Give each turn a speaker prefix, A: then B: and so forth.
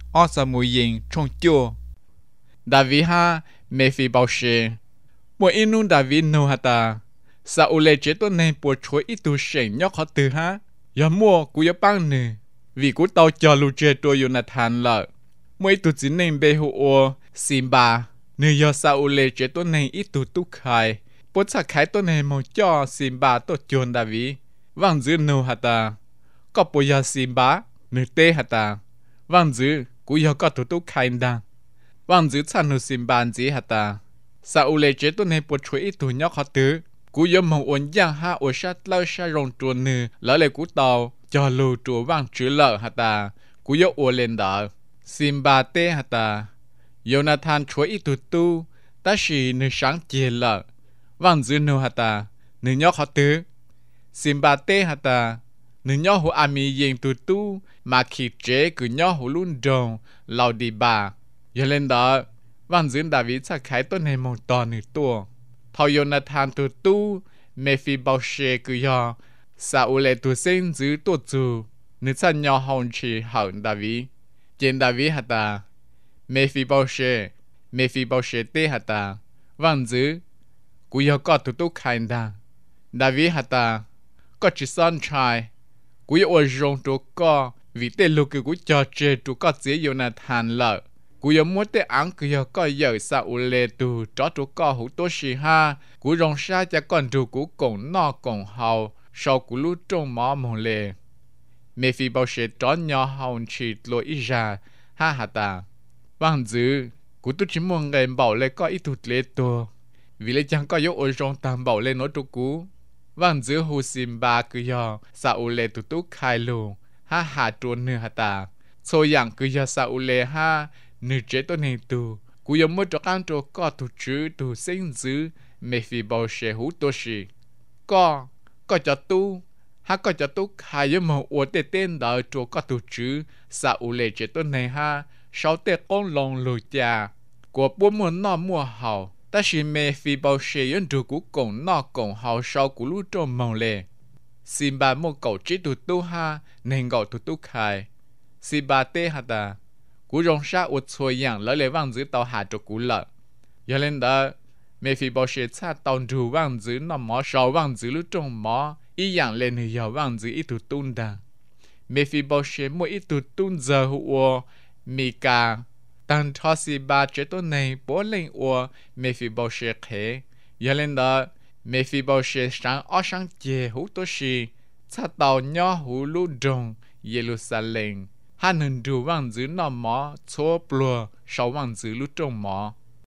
A: ở sa mùi yên trong chua David ha Mephibosheth mỗi inun David nô hả ta Saul chế tôi nên buộc chuối ít tu sển nhóc họ từ ha giờ mua cú giờ băng nè vì cú tàu cho lưu chế tôi Jonathan lợ mỗi tu chỉ nên bê hộ Simba nếu giờ Saul chế tôi nên ít tu tu khai bớt sắc khai tôi nên mau cho Simba tôi chôn David vang dữ nô hả ta có bây giờ Simba nửa tê hả ta vang dữ cú giờ có tu tu khai đăng vang dữ chăn nô Simba gì hả ta Saul chế tôi nên buộc chuối ít tu nhóc họ từ cú yếm mong ổn giang ha ở sát lao sa rong chuột nư lỡ lại cú tàu cho lù chuột vang chữ lợ hả ta cú yếm ổn lên đó Simba tê hả ta Jonathan chuối ít tu ta chỉ nư sáng chia lợ vang dữ nô hả ta nư nhóc họ tứ Simba tê hả ta nư nhóc hồ ami yên tu mà khi chế cứ nhóc hồ luôn đồng lao đi bà giờ lên đó vang dữ David sẽ khai tôi này một tòn nửa tua thầu Jonathan tu Mephibosheth cứ do Saul tu sinh giữ tu chủ nữ chân nhỏ hồng chỉ hận David trên David hả ta Mephibosheth tê hả ta vang dữ cứ do có tu khai đa David hả ta có chỉ son trai cứ do ở rong tu có vì tê lục cứ cho chơi tu có dễ Jonathan lợ cú yếm muốn té ăn cứ yếm coi giờ Saul tu cho tu co hữu tô sĩ ha cú rong sa cho con tu cú cổng nọ cổng hậu sau cú lú trong mỏ mông lệ Mephibosheth cho nhỏ hậu chỉ lôi ít ra ha ha ta vang dữ cú tu chỉ muốn ngày bảo lệ có ít tụt lệ tu vì lệ chẳng có yếu ở trong tam bảo lệ nói tu cú vang dữ hu Simba cứ yếm Saul tu khai luôn ha ha tuôn nữa ha ta so yang cứ yếm Saul ha nữ chế tôi này tu cú yếm mất cho ăn cho có tu chữ tu sinh dữ Mephibosheth hú tôi sĩ có cho tu ha có cho tu khai yếm màu uất tê tên đó cho có tu chữ Saul chế tôi này ha sau tê con lòng lùi cha của bốn mùa nọ mùa hậu ta chỉ Mephibosheth yếm tu cú cổng nọ cổng hậu sau cú lú trong màu lệ Simba một cậu chế tu ha nên gọi tu khai Simba tê ha ta cú rong sa uất xuôi yang lỡ lệ vang dữ tàu hạ cho cú lợ giờ lên đó Mephibosheth sa tàu dù vang dữ nằm mỏ sau vang dữ lúc trong mỏ ý yang lên thì giờ vang dữ ít tụt tun đà Mephibosheth mỗi ít tụt tun giờ hùa Mika tăng cho Simba chế tôi này bố lên hùa Mephibosheth thế giờ lên đó Mephibosheth sáng ở sáng chè hú tôi xì sa tàu nhỏ hú lú đồng Jerusalem hắn hừng đủ vang dữ nọ mỏ chua plua sau vang dữ lúc trong mỏ